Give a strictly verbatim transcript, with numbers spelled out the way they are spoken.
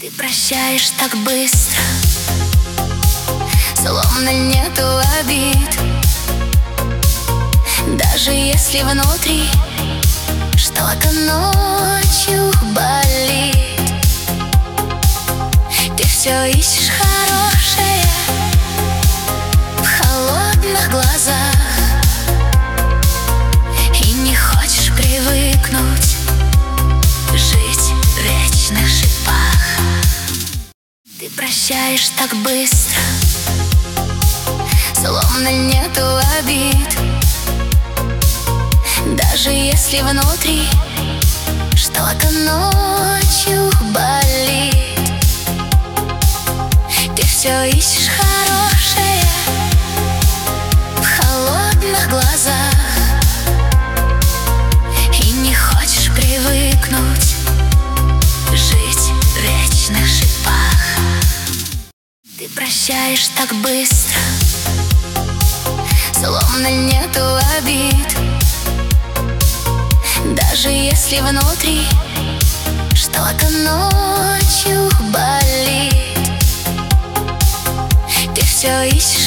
Ты прощаешь так быстро, словно нету обид. Даже если внутри что-то ночью болит, ты все ищешь хорошее в холодных глазах и не хочешь привыкнуть жить в вечных шипах. Ты прощаешь так быстро, словно нету обид. Даже если внутри что-то ночью болит, ты все ищешь хорошее в холодных глазах и не хочешь привыкнуть жить в вечных шипах. Ты прощаешь так быстро, словно нету обид. Даже если внутри что-то ночью болит, ты все ищешь